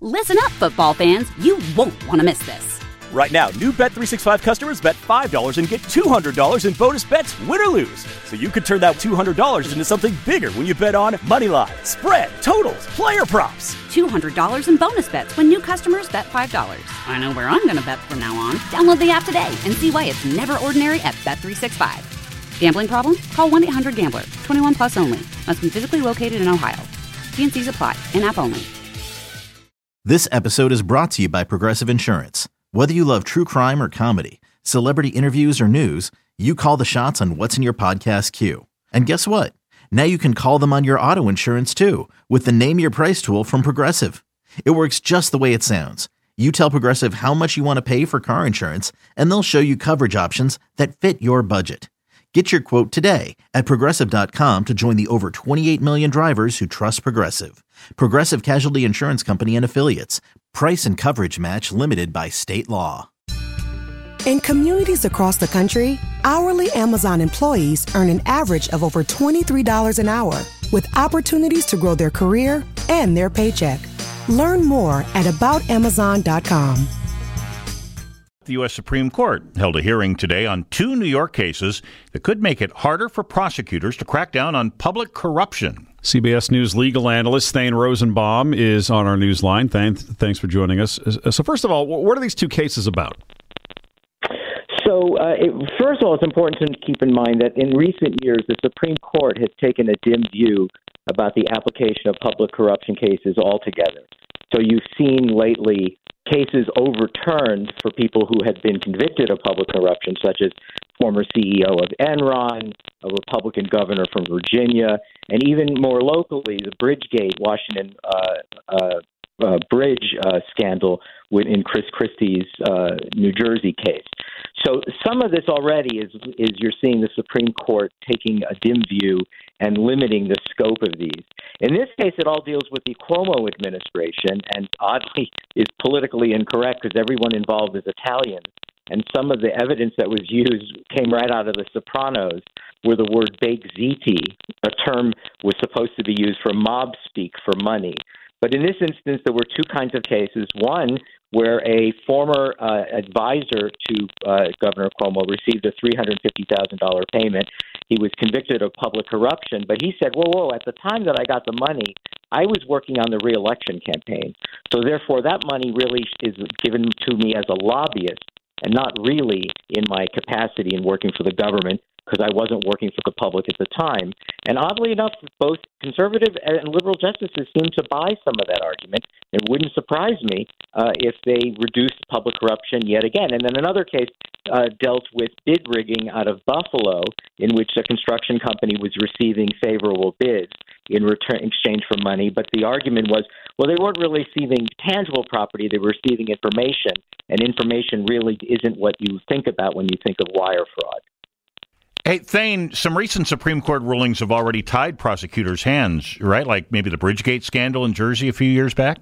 Listen up, football fans. You won't want to miss this. Right now, new Bet365 customers bet $5 and get $200 in bonus bets, win or lose. So you could turn that $200 into something bigger when you bet on moneyline, spread, totals, player props. $200 in bonus bets when new customers bet $5. I know where I'm going to bet from now on. Download the app today and see why it's never ordinary at Bet365. Gambling problem? Call 1-800-GAMBLER. 21 plus only. Must be physically located in Ohio. T&Cs apply. In-app only. This episode is brought to you by Progressive Insurance. Whether you love true crime or comedy, celebrity interviews or news, you call the shots on what's in your podcast queue. And guess what? Now you can call them on your auto insurance too with the Name Your Price tool from Progressive. It works just the way it sounds. You tell Progressive how much you want to pay for car insurance, and they'll show you coverage options that fit your budget. Get your quote today at Progressive.com to join the over 28 million drivers who trust Progressive. Progressive Casualty Insurance Company and Affiliates. Price and coverage match limited by state law. In communities across the country, hourly Amazon employees earn an average of over $23 an hour, with opportunities to grow their career and their paycheck. Learn more at aboutamazon.com. The U.S. Supreme Court held a hearing today on two New York cases that could make it harder for prosecutors to crack down on public corruption. CBS News legal analyst Thane Rosenbaum is on our news line. Thane, thanks for joining us. So first of all, what are these two cases about? So first of all, it's important to keep in mind that in recent years, the Supreme Court has taken a dim view about the application of public corruption cases altogether. So you've seen lately cases overturned for people who had been convicted of public corruption, such as former CEO of Enron, a Republican governor from Virginia, and even more locally, the Bridgegate, Washington bridge scandal in Chris Christie's New Jersey case. So some of this already is you're seeing the Supreme Court taking a dim view and limiting the scope of these. In this case, it all deals with the Cuomo administration, and oddly is politically incorrect because everyone involved is Italian. And some of the evidence that was used came right out of The Sopranos, where the word "begziti," a term was supposed to be used for mob speak for money. But in this instance, there were two kinds of cases. One where a former advisor to Governor Cuomo received a $350,000 payment. He was convicted of public corruption, but he said, whoa, at the time that I got the money, I was working on the re-election campaign. So therefore, that money really is given to me as a lobbyist and not really in my capacity in working for the government, because I wasn't working for the public at the time. And oddly enough, both conservative and liberal justices seem to buy some of that argument. It wouldn't surprise me if they reduced public corruption yet again. And then another case dealt with bid rigging out of Buffalo, in which a construction company was receiving favorable bids in exchange for money. But the argument was, well, they weren't really receiving tangible property. They were receiving information, and information really isn't what you think about when you think of wire fraud. Hey, Thane, some recent Supreme Court rulings have already tied prosecutors' hands, right? Like maybe the Bridgegate scandal in Jersey a few years back?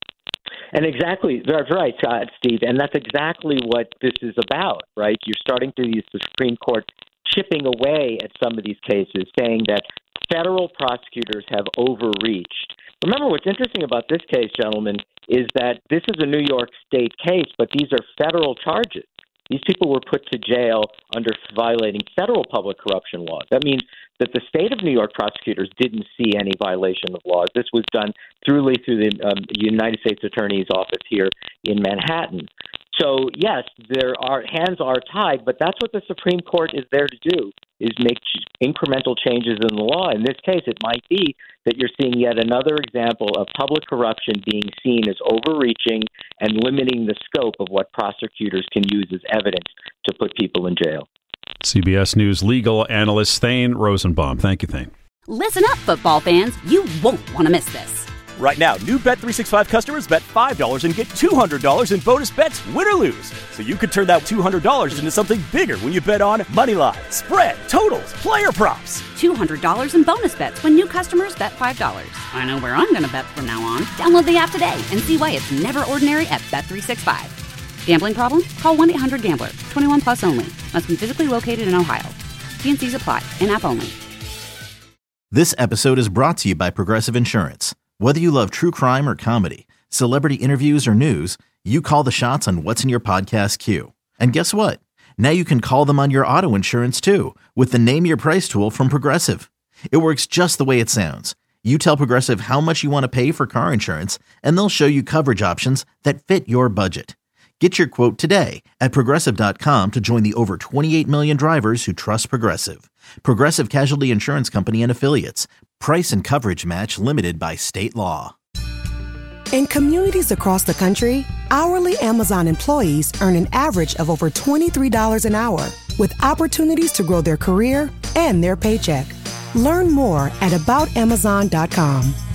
And exactly, that's right, Steve. And that's exactly what this is about, right? You're starting to see the Supreme Court chipping away at some of these cases, saying that federal prosecutors have overreached. Remember, what's interesting about this case, gentlemen, is that this is a New York State case, but these are federal charges. These people were put to jail under violating federal public corruption laws. That means that the state of New York prosecutors didn't see any violation of laws. This was done through the United States Attorney's Office here in Manhattan. So, yes, hands are tied, but that's what the Supreme Court is there to do, is make incremental changes in the law. In this case, it might be that you're seeing yet another example of public corruption being seen as overreaching and limiting the scope of what prosecutors can use as evidence to put people in jail. CBS News legal analyst Thane Rosenbaum. Thank you, Thane. Listen up, football fans. You won't want to miss this. Right now, new Bet365 customers bet $5 and get $200 in bonus bets, win or lose. So you could turn that $200 into something bigger when you bet on moneyline, spread, totals, player props. $200 in bonus bets when new customers bet $5. I know where I'm going to bet from now on. Download the app today and see why it's never ordinary at Bet365. Gambling problem? Call 1-800-GAMBLER. 21 plus only. Must be physically located in Ohio. T&Cs apply. In-app only. This episode is brought to you by Progressive Insurance. Whether you love true crime or comedy, celebrity interviews, or news, you call the shots on what's in your podcast queue. And guess what? Now you can call them on your auto insurance too with the Name Your Price tool from Progressive. It works just the way it sounds. You tell Progressive how much you want to pay for car insurance, and they'll show you coverage options that fit your budget. Get your quote today at Progressive.com to join the over 28 million drivers who trust Progressive. Progressive Casualty Insurance Company and Affiliates. Price and coverage match limited by state law. In communities across the country, hourly Amazon employees earn an average of over $23 an hour, with opportunities to grow their career and their paycheck. Learn more at AboutAmazon.com.